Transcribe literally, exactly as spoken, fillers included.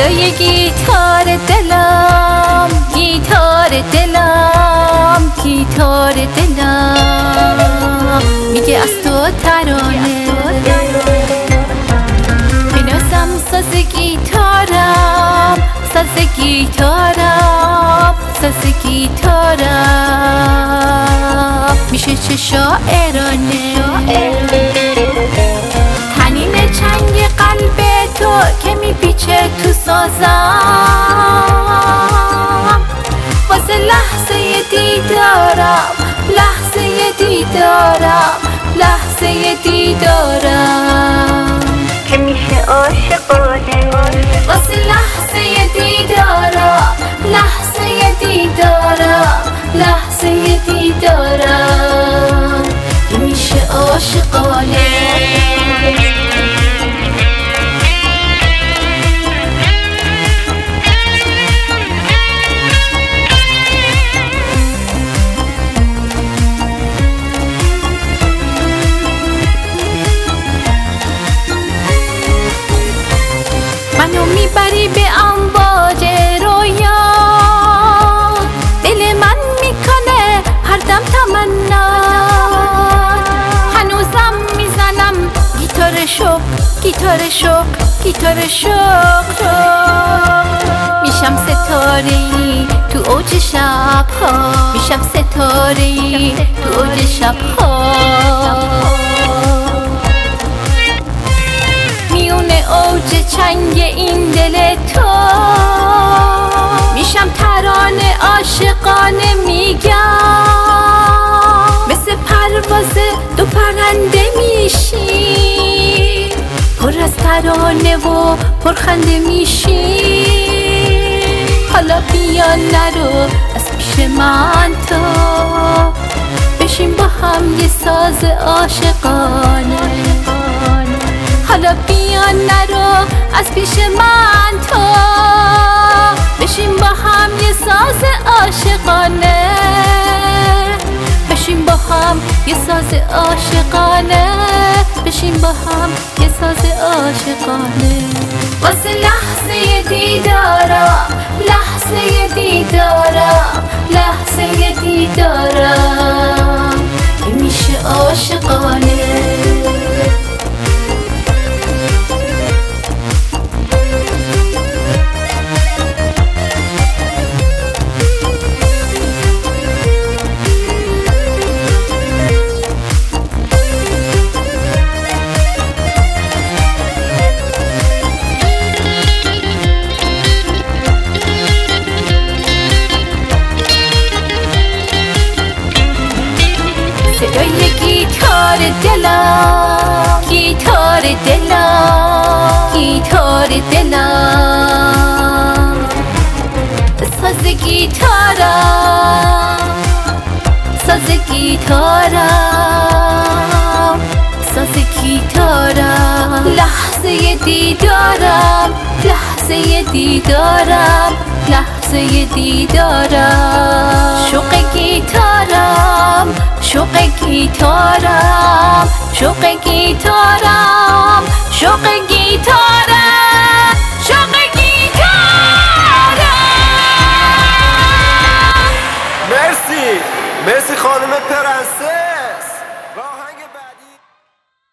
صدای گیتار دلم، گیتار دلم، گیتار دلم میگه از تو ترانه. بنازم ساز گیتارم، ساز گیتارم، ساز گیتارم میشه چه شاعرانه. تنین چنگ قلب تو که میپیچه تو سازم، واسه لحظه دیدارم، لحظه دیدارم، لحظه دیدارم که میشه عاشقانه. واسه لحظه دیدارم، لحظه دیدارم، لحظه دیدارم که میشه عاشقانه. منو میبری به امواج رویا، دل من میکنه هر دم تمنا. هنوزم میزنم گیتار شوق، گیتار شوق، گیتار شوق. میشم ستاره‌ای تو اوج شب‌ها، میشم ستاره‌ای تو اوج شب‌ها. میونه اوج چنگ این دل تو میشم ترانه عاشقانه میگم. مثل پرواز دو پرنده میشی، پر از ترانه و پرخنده میشی. حالا بیا نرو از پیش من تو، بشین با هم یه ساز عاشقانه. حالا بیا نرو از پیش من تو، بشین با هم یه ساز عاشقانه. بشین با هم یه ساز عاشقانه، بشین با هم یه ساز عاشقانه. واسه لحظه دیدارم، لحظه دیدارم، لحظه دیدارم که میشه عاشقانه. صدای گیتار دلم، گیتار دلم، گیتار دلم، ساز گیتارم، ساز گیتارم، ساز گیتارم. لحظه دیدارم، لحظه دیدارم، لحظه دیدارم. شوق گیتارم، شوق گیتارم، شوق گیتارم، شوق گیتارم.